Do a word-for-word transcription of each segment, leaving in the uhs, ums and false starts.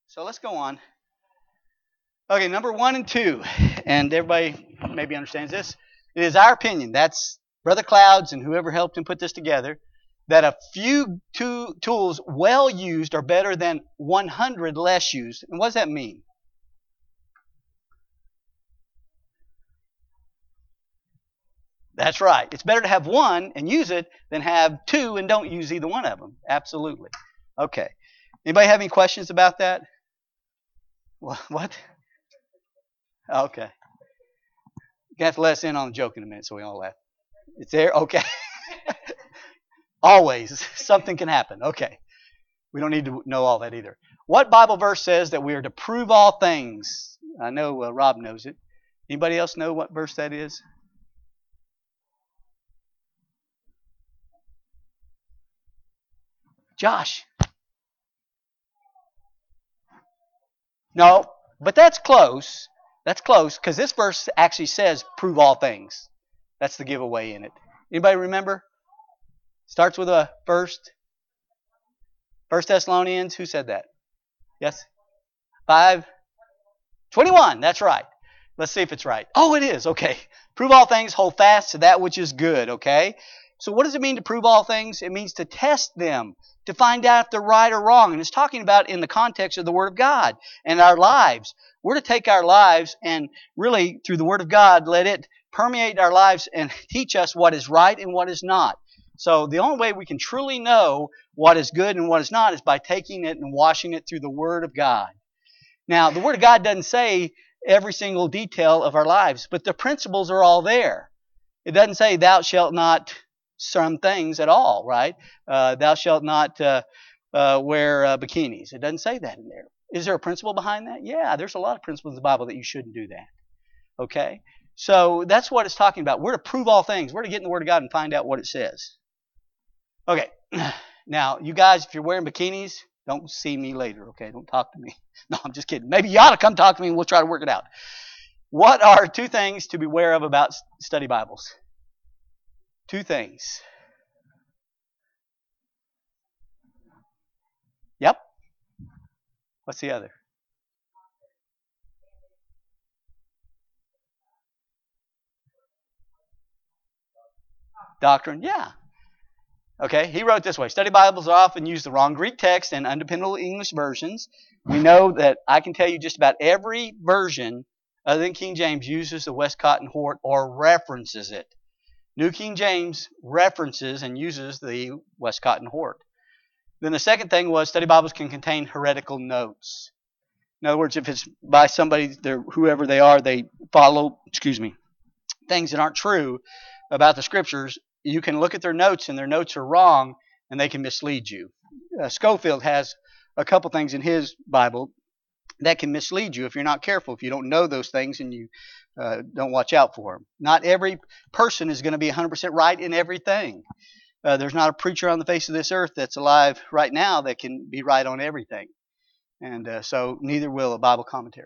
So let's go on. Okay, number one and two, and everybody maybe understands this. It is our opinion. That's Brother Clouds and whoever helped him put this together. That a few two tools well used are better than one hundred less used. And what does that mean? That's right. It's better to have one and use it than have two and don't use either one of them. Absolutely. Okay. Anybody have any questions about that? What? Okay. You have to let us in on the joke in a minute so we all laugh. It's there? Okay. Always. Something can happen. Okay. We don't need to know all that either. What Bible verse says that we are to prove all things? I know uh, Rob knows it. Anybody else know what verse that is? Josh. No, but that's close. That's close because this verse actually says prove all things. That's the giveaway in it. Anybody remember? Starts with a first. First Thessalonians. Who said that? Yes? Five. twenty-one. That's right. Let's see if it's right. Oh, it is. Okay. Prove all things. Hold fast to that which is good. Okay. So what does it mean to prove all things? It means to test them, to find out if they're right or wrong. And it's talking about in the context of the Word of God and our lives. We're to take our lives and really, through the Word of God, let it permeate our lives and teach us what is right and what is not. So the only way we can truly know what is good and what is not is by taking it and washing it through the Word of God. Now, the Word of God doesn't say every single detail of our lives, but the principles are all there. It doesn't say, thou shalt not some things at all, right? Uh, thou shalt not uh, uh, wear uh, bikinis. It doesn't say that in there. Is there a principle behind that? Yeah, there's a lot of principles in the Bible that you shouldn't do that. Okay? So that's what it's talking about. We're to prove all things. We're to get in the Word of God and find out what it says. Okay. Now, you guys, if you're wearing bikinis, don't see me later, okay? Don't talk to me. No, I'm just kidding. Maybe you ought to come talk to me and we'll try to work it out. What are two things to beware of about study Bibles? Two things. Yep. What's the other? Doctrine. Yeah. Okay, he wrote this way. Study Bibles often use the wrong Greek text and undependable English versions. We know that I can tell you just about every version other than King James uses the Westcott and Hort or references it. New King James references and uses the Westcott and Hort. Then the second thing was study Bibles can contain heretical notes. In other words, if it's by somebody, whoever they are, they follow, excuse me, things that aren't true about the Scriptures, you can look at their notes and their notes are wrong and they can mislead you. Uh, Schofield has a couple things in his Bible that can mislead you if you're not careful, if you don't know those things and you uh, don't watch out for them. Not every person is going to be one hundred percent right in everything. Uh, there's not a preacher on the face of this earth that's alive right now that can be right on everything. And uh, so neither will a Bible commentary.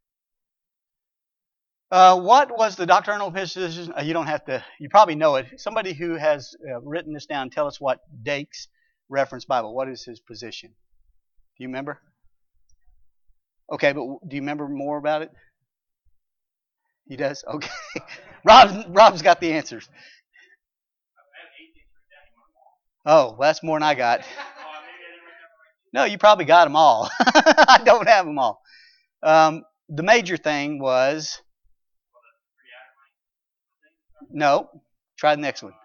Uh, what was the doctrinal position? Uh, you don't have to, you probably know it. Somebody who has uh, written this down, tell us what Dake's Reference Bible, what is his position? Do you remember? Okay, but do you remember more about it? He does? Okay. Rob, Rob's got the answers. Oh, well, that's more than I got. No, you probably got them all. I don't have them all. Um, the major thing was... No. Try the next one.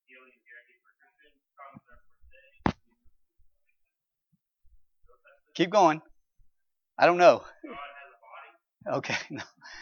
Keep going. I don't know. Okay. No.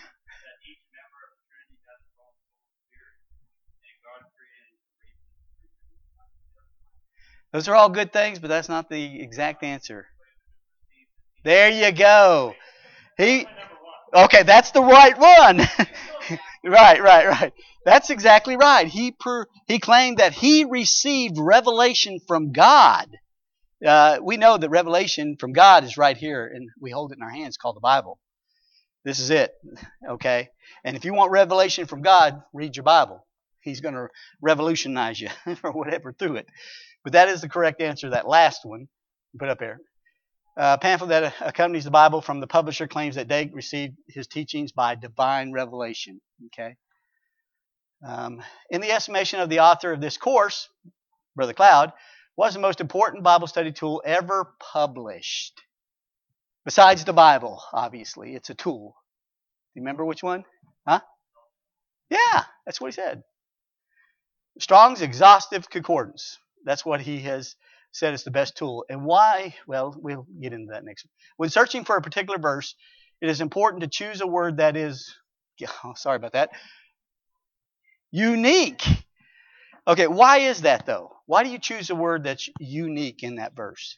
Those are all good things, but that's not the exact answer. There you go. He. Okay, that's the right one. Right, right, right. That's exactly right. He per, he claimed that he received revelation from God. Uh, we know that revelation from God is right here, and we hold it in our hands, called the Bible. This is it, okay? And if you want revelation from God, read your Bible. He's going to revolutionize you or whatever through it. But that is the correct answer, that last one. Put up there. A pamphlet that accompanies the Bible from the publisher claims that Dake received his teachings by divine revelation. Okay. Um, in the estimation of the author of this course, Brother Cloud, was the most important Bible study tool ever published. Besides the Bible, obviously. It's a tool. Do you remember which one? Huh? Yeah, that's what he said. Strong's Exhaustive Concordance. That's what he has said is the best tool. And why? Well, we'll get into that next. When searching for a particular verse, it is important to choose a word that is, oh, sorry about that, unique. Okay, why is that though? Why do you choose a word that's unique in that verse?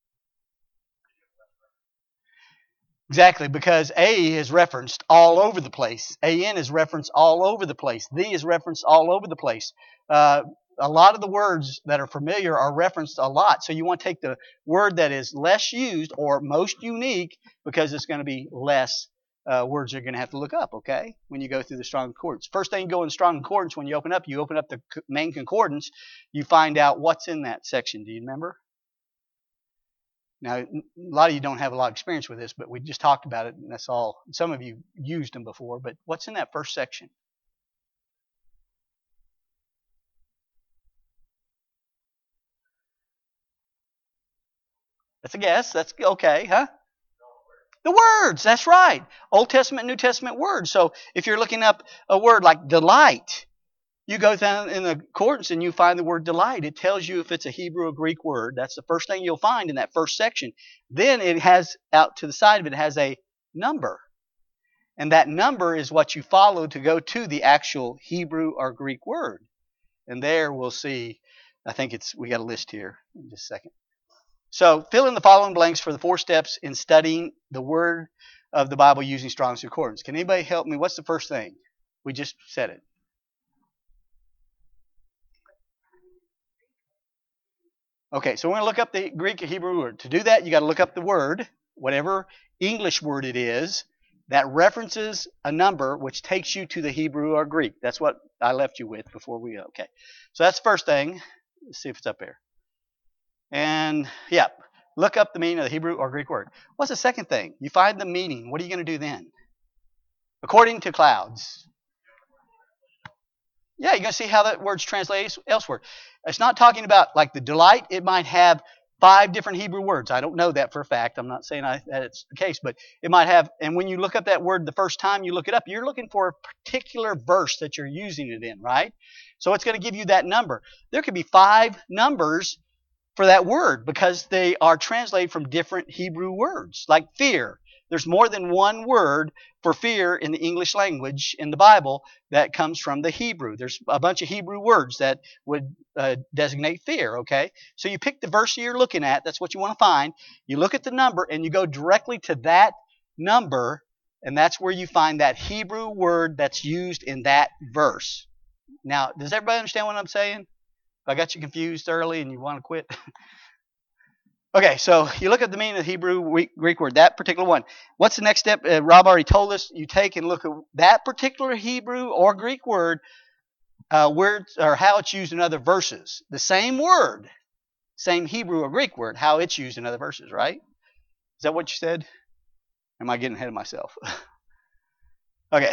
Exactly, because A is referenced all over the place. A N is referenced all over the place. The is referenced all over the place. Uh, a lot of the words that are familiar are referenced a lot. So you want to take the word that is less used or most unique because it's going to be less uh, words you're going to have to look up, okay, when you go through the Strong Concordance. First thing you go in Strong Concordance, when you open up, you open up the main concordance, you find out what's in that section. Do you remember? Now, a lot of you don't have a lot of experience with this, but we just talked about it, and that's all. Some of you used them before, but what's in that first section? That's a guess. That's okay, huh? The words, that's right. Old Testament, New Testament words. So if you're looking up a word like delight, you go down in the concordance and you find the word delight. It tells you if it's a Hebrew or Greek word. That's the first thing you'll find in that first section. Then it has, out to the side of it, it has a number. And that number is what you follow to go to the actual Hebrew or Greek word. And there we'll see, I think it's, we got a list here in just a second. So fill in the following blanks for the four steps in studying the word of the Bible using Strong's Concordance. Can anybody help me? What's the first thing? We just said it. Okay, so we're going to look up the Greek or Hebrew word. To do that, you got to look up the word, whatever English word it is, that references a number which takes you to the Hebrew or Greek. That's what I left you with before we go. Okay, so that's the first thing. Let's see if it's up there. And, yeah, look up the meaning of the Hebrew or Greek word. What's the second thing? You find the meaning. What are you going to do then? According to Clouds. Yeah, you're going to see how that word's translated elsewhere. It's not talking about, like, the delight. It might have five different Hebrew words. I don't know that for a fact. I'm not saying I, that it's the case, but it might have, and when you look up that word the first time you look it up, you're looking for a particular verse that you're using it in, right? So it's going to give you that number. There could be five numbers for that word because they are translated from different Hebrew words, like fear. There's more than one word for fear in the English language in the Bible that comes from the Hebrew. There's a bunch of Hebrew words that would uh, designate fear, okay? So you pick the verse you're looking at. That's what you want to find. You look at the number and you go directly to that number, and that's where you find that Hebrew word that's used in that verse. Now, does everybody understand what I'm saying? If I got you confused early and you want to quit. Okay, so you look at the meaning of the Hebrew Greek word, that particular one. What's the next step? Uh, Rob already told us. You take and look at that particular Hebrew or Greek word, uh, where or how it's used in other verses. The same word, same Hebrew or Greek word, how it's used in other verses, right? Is that what you said? Am I getting ahead of myself? Okay.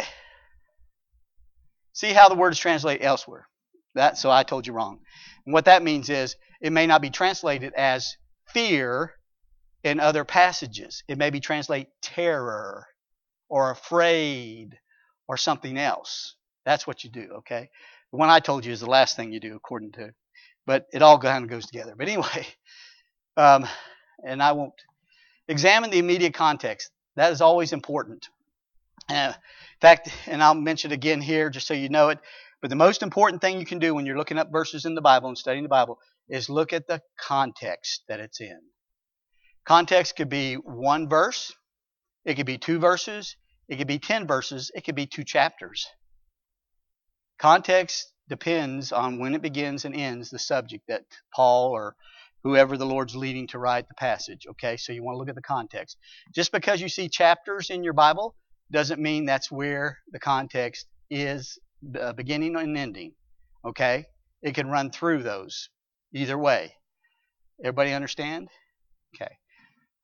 See how the word is translated elsewhere. That, so I told you wrong. And what that means is it may not be translated as fear in other passages. It may be translated terror or afraid or something else. That's what you do, okay? The one I told you is the last thing you do according to, but it all kind of goes together. But anyway, um, and I won't examine the immediate context. That is always important. Uh, in fact, and I'll mention it again here just so you know it, but the most important thing you can do when you're looking up verses in the Bible and studying the Bible is look at the context that it's in. Context could be one verse, it could be two verses, it could be ten verses, it could be two chapters. Context depends on when it begins and ends the subject that Paul or whoever the Lord's leading to write the passage. Okay, so you want to look at the context. Just because you see chapters in your Bible doesn't mean that's where the context is uh, beginning and ending. Okay, it can run through those either way. Everybody understand? Okay.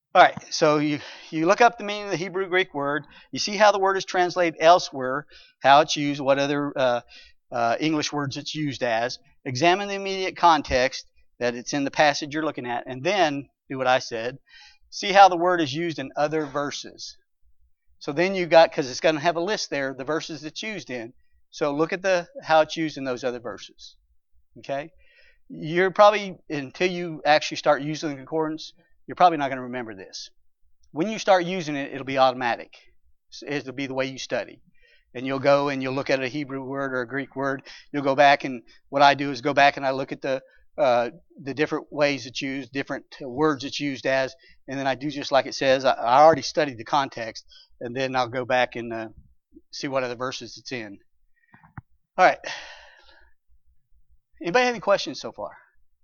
All right, so you, you look up the meaning of the Hebrew Greek word. You see how the word is translated elsewhere, how it's used, what other uh, uh, English words it's used as. Examine the immediate context that it's in the passage you're looking at, and then do what I said. See how the word is used in other verses. So then you got, because it's going to have a list there, the verses it's used in. So look at the how it's used in those other verses. Okay? You're probably, until you actually start using the concordance, you're probably not going to remember this. When you start using it, it'll be automatic. It'll be the way you study. And you'll go and you'll look at a Hebrew word or a Greek word. You'll go back, and what I do is go back and I look at the uh, the different ways it's used, different words it's used as, and then I do just like it says. I, I already studied the context, and then I'll go back and uh, see what other verses it's in. All right. Anybody have any questions so far?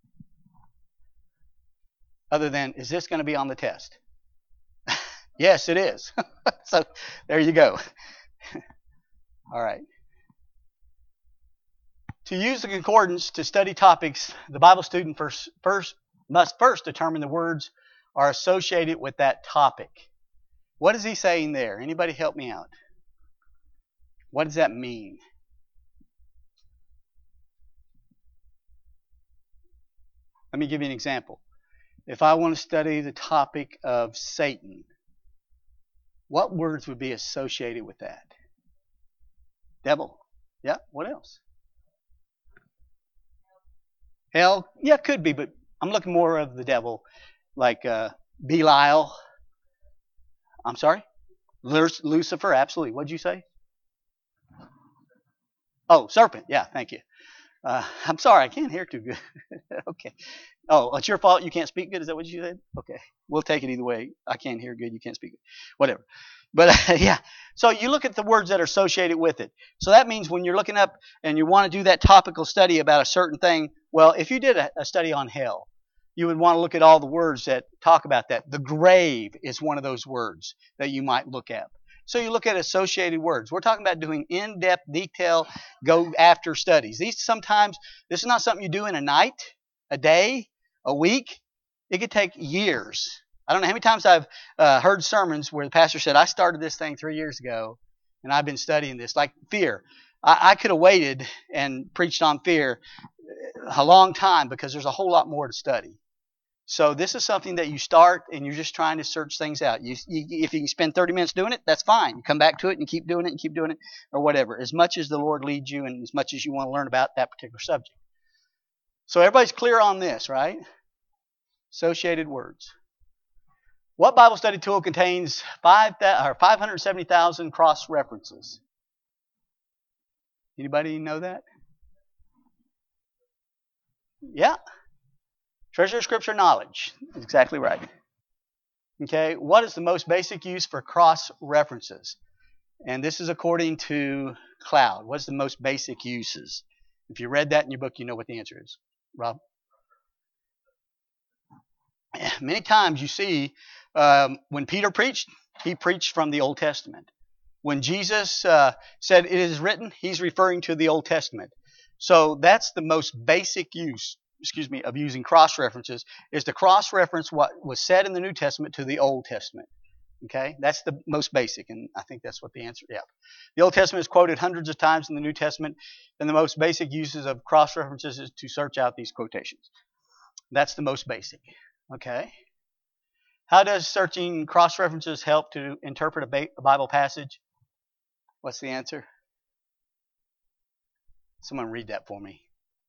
Other than, is this going to be on the test? Yes, it is. So there you go. All right. To use the concordance to study topics, the Bible student first, first must first determine the words are associated with that topic. What is he saying there? Anybody help me out? What does that mean? Let me give you an example. If I want to study the topic of Satan, what words would be associated with that? Devil. Yeah, what else? Hell. Yeah, could be, but I'm looking more of the devil, like uh, Belial. I'm sorry? Lucifer, absolutely. What'd you say? Oh, serpent. Yeah, thank you. Uh, I'm sorry, I can't hear too good. Okay. Oh, it's your fault you can't speak good? Is that what you said? Okay. We'll take it either way. I can't hear good, you can't speak good. Whatever. But uh, yeah, so you look at the words that are associated with it. So that means when you're looking up and you want to do that topical study about a certain thing, well, if you did a, a study on hell, you would want to look at all the words that talk about that. The grave is one of those words that you might look at. So you look at associated words. We're talking about doing in-depth, detail, go after studies. These sometimes, this is not something you do in a night, a day, a week. It could take years. I don't know how many times I've uh, heard sermons where the pastor said, I started this thing three years ago, and I've been studying this. Like fear. I, I could have waited and preached on fear a long time because there's a whole lot more to study. So this is something that you start and you're just trying to search things out. You, you, if you can spend thirty minutes doing it, that's fine. You come back to it and you keep doing it and keep doing it or whatever. As much as the Lord leads you and as much as you want to learn about that particular subject. So everybody's clear on this, right? Associated words. What Bible study tool contains five hundred seventy thousand cross references? Anybody know that? Yeah. Treasure of Scripture knowledge. Exactly right. Okay, what is the most basic use for cross references? And this is according to Cloud. What's the most basic uses? If you read that in your book, you know what the answer is. Rob? Many times you see um, when Peter preached, he preached from the Old Testament. When Jesus uh, said it is written, he's referring to the Old Testament. So that's the most basic use. excuse me, of using cross-references is to cross-reference what was said in the New Testament to the Old Testament. Okay? That's the most basic, and I think that's what the answer is. Yeah. The Old Testament is quoted hundreds of times in the New Testament, and the most basic uses of cross-references is to search out these quotations. That's the most basic. Okay? How does searching cross-references help to interpret a Bible passage? What's the answer? Someone read that for me.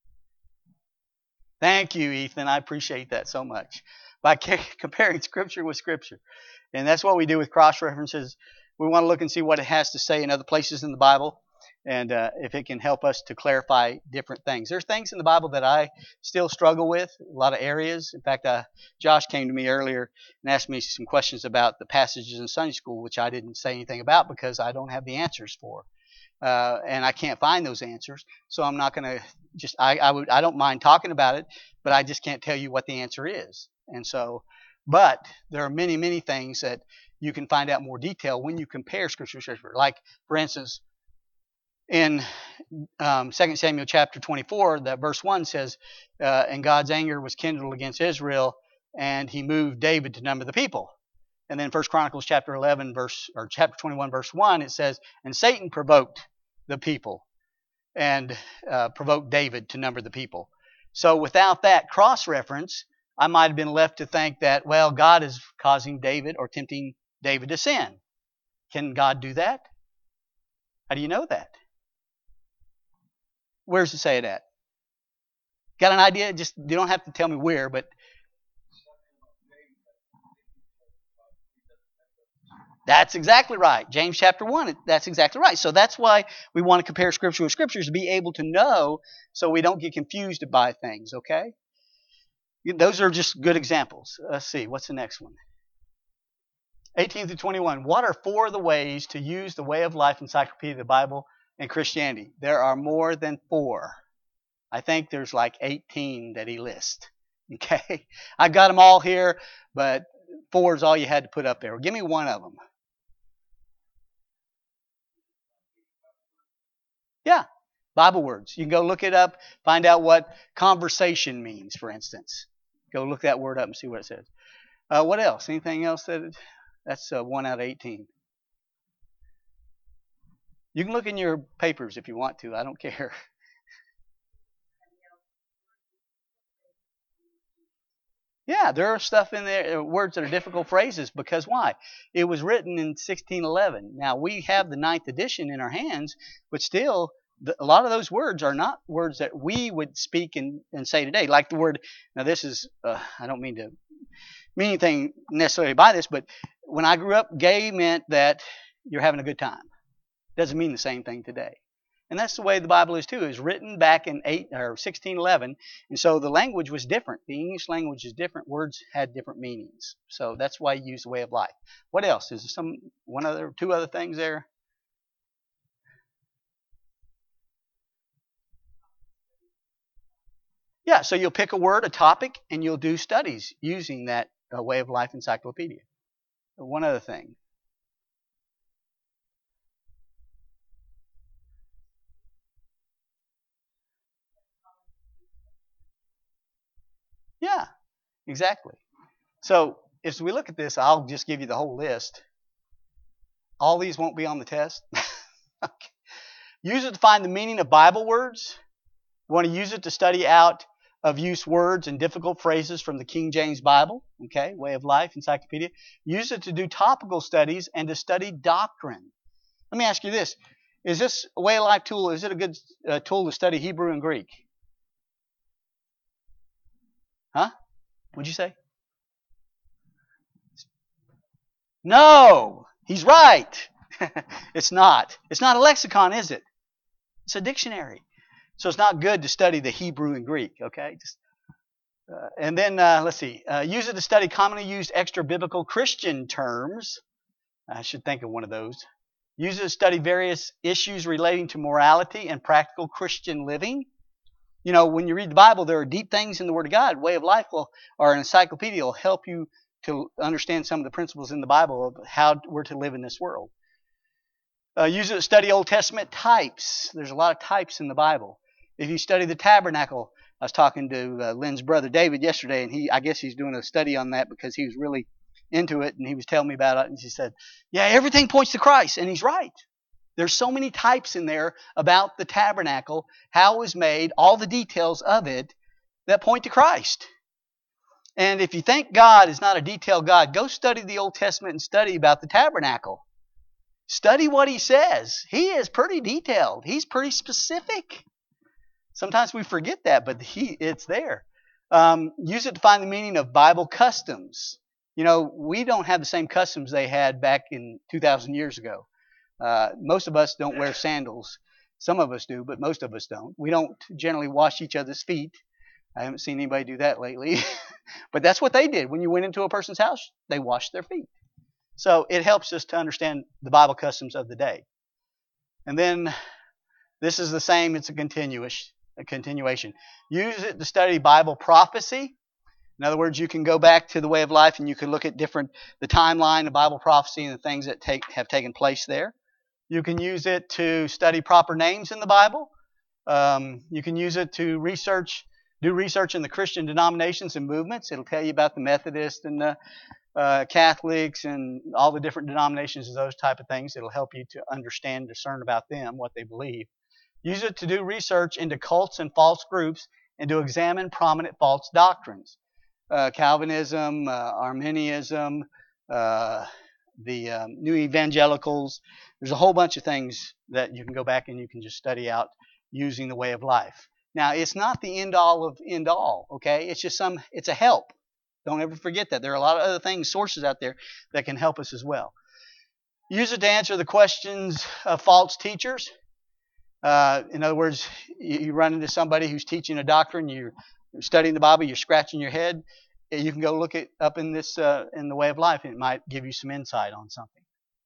Thank you, Ethan. I appreciate that so much. By comparing Scripture with Scripture. And that's what we do with cross-references. We want to look and see what it has to say in other places in the Bible. And uh, if it can help us to clarify different things. There's things in the Bible that I still struggle with. A lot of areas. In fact, uh, Josh came to me earlier and asked me some questions about the passages in Sunday school, which I didn't say anything about because I don't have the answers for. Uh, and I can't find those answers, so I'm not going to just. I, I would. I don't mind talking about it, but I just can't tell you what the answer is. And so, but there are many, many things that you can find out more detail when you compare Scripture to Scripture. Like, for instance, in um, Second Samuel chapter twenty-four, that verse one says, uh, "And God's anger was kindled against Israel, and He moved David to number the people." And then First Chronicles chapter eleven, verse or chapter twenty-one, verse one, it says, and Satan provoked the people and uh, provoked David to number the people. So without that cross-reference, I might have been left to think that, well, God is causing David or tempting David to sin. Can God do that? How do you know that? Where's it say it at? Got an idea? Just you don't have to tell me where, but that's exactly right. James chapter one, that's exactly right. So that's why we want to compare Scripture with Scriptures, to be able to know so we don't get confused by things, okay? Those are just good examples. Let's see, what's the next one? eighteen through twenty-one. What are four of the ways to use the Way of Life Encyclopedia of the Bible and Christianity? There are more than four. I think there's like eighteen that he lists. Okay? I've got them all here, but four is all you had to put up there. Well, give me one of them. Yeah, Bible words. You can go look it up, find out what conversation means, for instance. Go look that word up and see what it says. Uh, what else? Anything else? that That's uh, one out of eighteen. You can look in your papers if you want to. I don't care. Yeah, there are stuff in there, words that are difficult phrases, because why? It was written in sixteen eleven. Now, we have the ninth edition in our hands, but still, the, a lot of those words are not words that we would speak and, and say today. Like the word, now this is, uh, I don't mean to mean anything necessarily by this, but when I grew up, gay meant that you're having a good time. Doesn't mean the same thing today. And that's the way the Bible is too. It was written back in eight or sixteen eleven, and so the language was different. The English language is different. Words had different meanings. So that's why you use the Way of Life. What else? Is there some one other, two other things there? Yeah. So you'll pick a word, a topic, and you'll do studies using that uh, Way of Life Encyclopedia. One other thing. Yeah, exactly. So if we look at this, I'll just give you the whole list. All these won't be on the test. Okay. Use it to find the meaning of Bible words. You want to use it to study out of use words and difficult phrases from the King James Bible. Okay, Way of Life Encyclopedia. Use it to do topical studies and to study doctrine. Let me ask you this. Is this a Way of Life tool, is it a good uh, tool to study Hebrew and Greek? Huh? What'd you say? No, he's right. It's not. It's not a lexicon, is it? It's a dictionary. So it's not good to study the Hebrew and Greek, okay? Just, uh, and then, uh, let's see. Uh, use it to study commonly used extra-biblical Christian terms. I should think of one of those. Use it to study various issues relating to morality and practical Christian living. You know, when you read the Bible, there are deep things in the Word of God. Way of Life will, or an encyclopedia will help you to understand some of the principles in the Bible of how we're to live in this world. Uh, use it to study Old Testament types. There's a lot of types in the Bible. If you study the tabernacle, I was talking to uh, Lynn's brother David yesterday, and he, I guess he's doing a study on that because he was really into it, and he was telling me about it, and he said, yeah, everything points to Christ, and he's right. There's so many types in there about the tabernacle, how it was made, all the details of it that point to Christ. And if you think God is not a detailed God, go study the Old Testament and study about the tabernacle. Study what he says. He is pretty detailed. He's pretty specific. Sometimes we forget that, but he it's there. Um, use it to find the meaning of Bible customs. You know, we don't have the same customs they had back in two thousand years ago. Uh, most of us don't wear sandals. Some of us do, but most of us don't. We don't generally wash each other's feet. I haven't seen anybody do that lately. But that's what they did. When you went into a person's house, they washed their feet. So it helps us to understand the Bible customs of the day. And then this is the same. It's a continuous, a continuation. Use it to study Bible prophecy. In other words, you can go back to the Way of Life and you can look at different, the timeline of Bible prophecy and the things that take, have taken place there. You can use it to study proper names in the Bible. Um, you can use it to research, do research in the Christian denominations and movements. It'll tell you about the Methodist and the uh, Catholics and all the different denominations and those type of things. It'll help you to understand and discern about them, what they believe. Use it to do research into cults and false groups and to examine prominent false doctrines. Uh, Calvinism, uh, Arminianism, uh, the um, New Evangelicals. There's a whole bunch of things that you can go back and you can just study out using the Way of Life. Now, it's not the end all of end all, okay? It's just some, it's a help. Don't ever forget that. There are a lot of other things, sources out there that can help us as well. Use it to answer the questions of false teachers. Uh, in other words, you, you run into somebody who's teaching a doctrine, you're studying the Bible, you're scratching your head. You can go look it up in this uh, in the Way of Life, and it might give you some insight on something.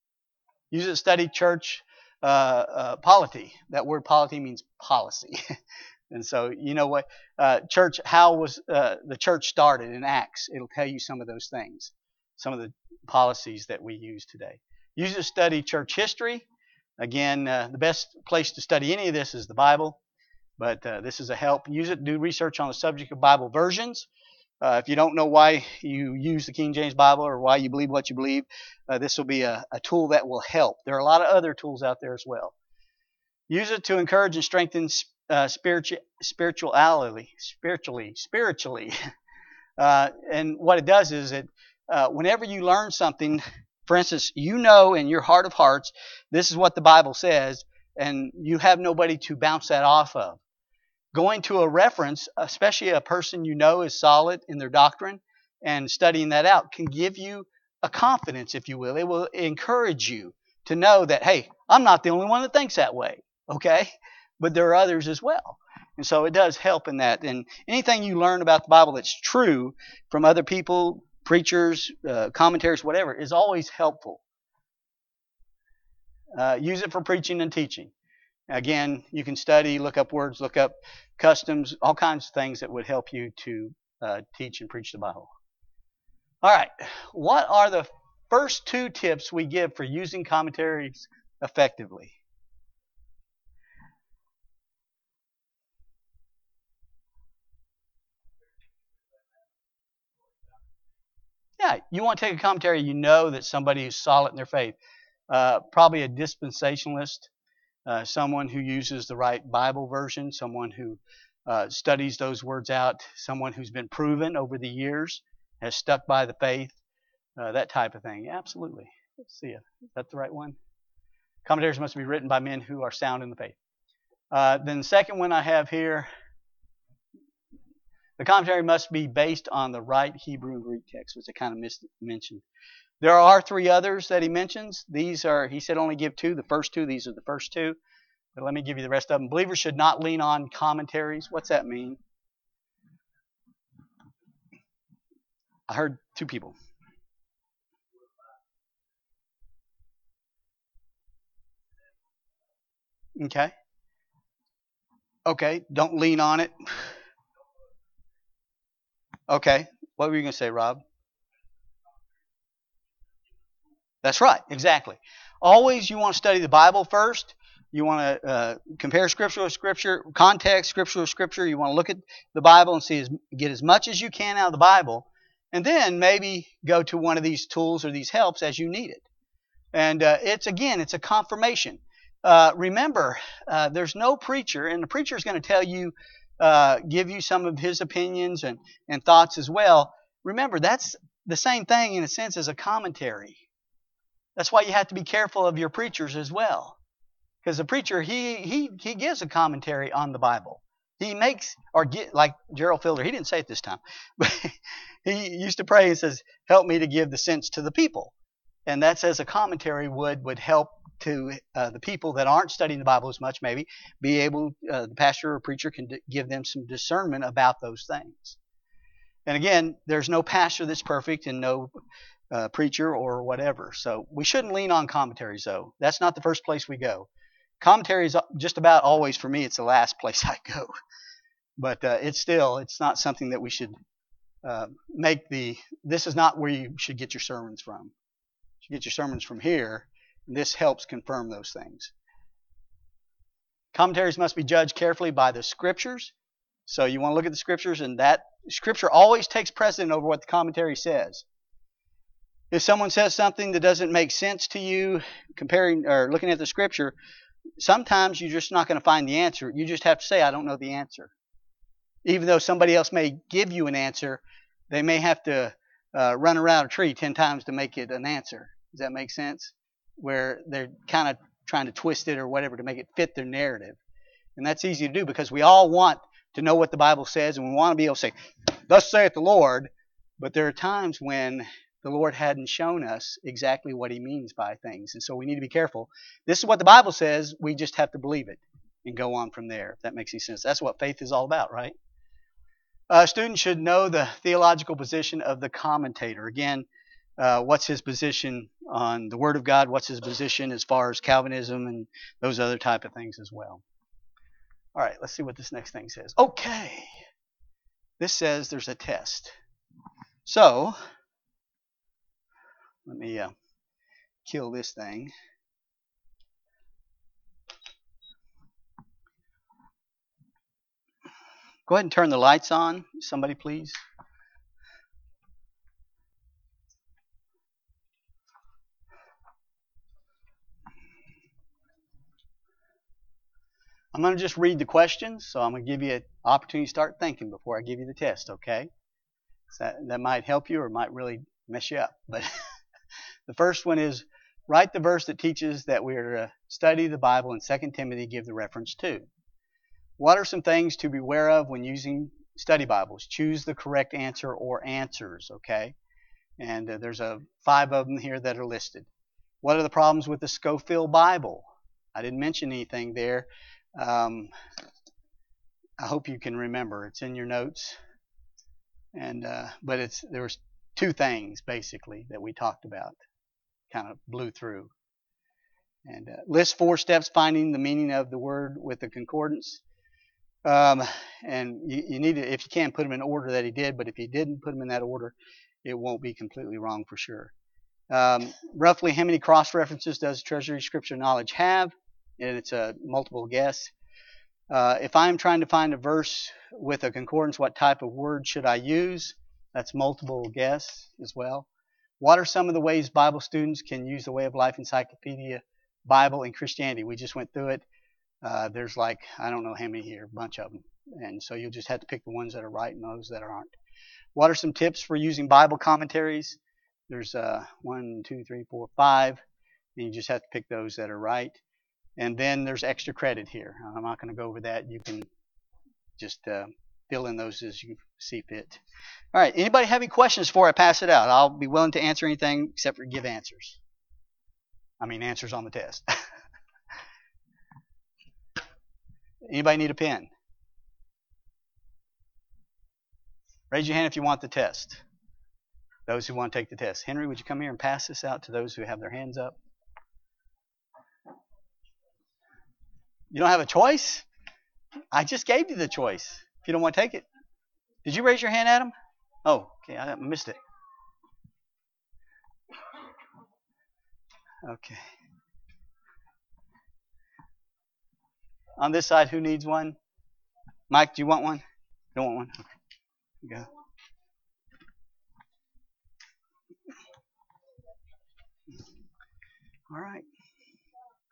Use it to study church uh, uh, polity. That word polity means policy. And so, you know what, uh, church, how was uh, the church started in Acts? It'll tell you some of those things, some of the policies that we use today. Use it to study church history. Again, uh, the best place to study any of this is the Bible, but uh, this is a help. Use it to do research on the subject of Bible versions. Uh, if you don't know why you use the King James Bible or why you believe what you believe, uh, this will be a, a tool that will help. There are a lot of other tools out there as well. Use it to encourage and strengthen uh, spiritu- spirituality, spiritually, spiritually. Uh, and what it does is it, uh, whenever you learn something, for instance, you know in your heart of hearts, this is what the Bible says, and you have nobody to bounce that off of. Going to a reference, especially a person you know is solid in their doctrine, and studying that out can give you a confidence, if you will. It will encourage you to know that, hey, I'm not the only one that thinks that way, okay? But there are others as well. And so it does help in that. And anything you learn about the Bible that's true from other people, preachers, uh, commentaries, whatever, is always helpful. Uh, use it for preaching and teaching. Again, you can study, look up words, look up customs, all kinds of things that would help you to uh, teach and preach the Bible. All right, what are the first two tips we give for using commentaries effectively? Yeah, you want to take a commentary, you know that somebody who's solid in their faith. Uh, probably a dispensationalist. Uh, someone who uses the right Bible version, someone who uh, studies those words out, someone who's been proven over the years, has stuck by the faith, uh, that type of thing. Yeah, absolutely. Let's see. Is that the right one? Commentaries must be written by men who are sound in the faith. Uh, then the second one I have here, the commentary must be based on the right Hebrew and Greek text, which I kind of missed mentioned. There are three others that he mentions. These are, he said only give two. The first two, these are the first two. But let me give you the rest of them. Believers should not lean on commentaries. What's that mean? I heard two people. Okay. Okay, don't lean on it. Okay, what were you going to say, Rob? That's right, exactly. Always you want to study the Bible first. You want to uh, compare Scripture with Scripture, context, Scripture with Scripture. You want to look at the Bible and see as, get as much as you can out of the Bible, and then maybe go to one of these tools or these helps as you need it. And uh, it's, again, it's a confirmation. Uh, remember, uh, there's no preacher, and the preacher is going to tell you, uh, give you some of his opinions and, and thoughts as well. Remember, that's the same thing in a sense as a commentary. That's why you have to be careful of your preachers as well. Because the preacher, he he he gives a commentary on the Bible. He makes, or get, like Gerald Fielder, he didn't say it this time, but he used to pray and says, help me to give the sense to the people. And that's as a commentary would, would help to uh, the people that aren't studying the Bible as much, maybe, be able, uh, the pastor or preacher can d- give them some discernment about those things. And again, there's no pastor that's perfect and no Uh, preacher or whatever. So we shouldn't lean on commentaries, though. That's not the first place we go. Commentaries, just about always, for me, it's the last place I go. But uh, it's still, it's not something that we should uh, make the, this is not where you should get your sermons from. You should get your sermons from here, and this helps confirm those things. Commentaries must be judged carefully by the Scriptures. So you want to look at the Scriptures, and that Scripture always takes precedent over what the commentary says. If someone says something that doesn't make sense to you, comparing or looking at the scripture, sometimes you're just not going to find the answer. You just have to say, I don't know the answer. Even though somebody else may give you an answer, they may have to uh, run around a tree ten times to make it an answer. Does that make sense? Where they're kind of trying to twist it or whatever to make it fit their narrative. And that's easy to do because we all want to know what the Bible says and we want to be able to say, thus saith the Lord. But there are times when the Lord hadn't shown us exactly what he means by things. And so we need to be careful. This is what the Bible says. We just have to believe it and go on from there, if that makes any sense. That's what faith is all about, right? Uh, students should know the theological position of the commentator. Again, uh, what's his position on the Word of God? What's his position as far as Calvinism and those other type of things as well? All right, let's see what this next thing says. Okay. This says there's a test. So, let me uh, kill this thing. Go ahead and turn the lights on, somebody please. I'm going to just read the questions, so I'm going to give you an opportunity to start thinking before I give you the test, okay? So that, that might help you or might really mess you up. But the first one is, write the verse that teaches that we are to study the Bible in Second Timothy, give the reference to. What are some things to be aware of when using study Bibles? Choose the correct answer or answers, okay? And uh, there's a five of them here that are listed. What are the problems with the Scofield Bible? I didn't mention anything there. Um, I hope you can remember. It's in your notes. And uh, but it's there was two things basically that we talked about, kind of blew through. And uh, list four steps finding the meaning of the word with the concordance. Um, and you, you need to, if you can, put them in order that he did. But if he didn't put them in that order, it won't be completely wrong for sure. Um, roughly, how many cross references does Treasury Scripture Knowledge have? And it's a multiple guess. Uh, if I'm trying to find a verse with a concordance, what type of word should I use? That's multiple guess as well. What are some of the ways Bible students can use the Way of Life Encyclopedia Bible in Christianity? We just went through it. Uh, there's like, I don't know how many here, a bunch of them. And so you'll just have to pick the ones that are right and those that aren't. What are some tips for using Bible commentaries? There's uh, one, two, three, four, five. And you just have to pick those that are right. And then there's extra credit here. I'm not going to go over that. You can just uh, fill in those as you see fit. All right. Anybody have any questions before I pass it out? I'll be willing to answer anything except for give answers. I mean answers on the test. Anybody need a pen? Raise your hand if you want the test. Those who want to take the test. Henry, would you come here and pass this out to those who have their hands up? You don't have a choice? I just gave you the choice. If you don't want to take it. Did you raise your hand, Adam? Oh, okay, I missed it. Okay. On this side, who needs one? Mike, do you want one? You don't want one? Okay. Here you go. All right.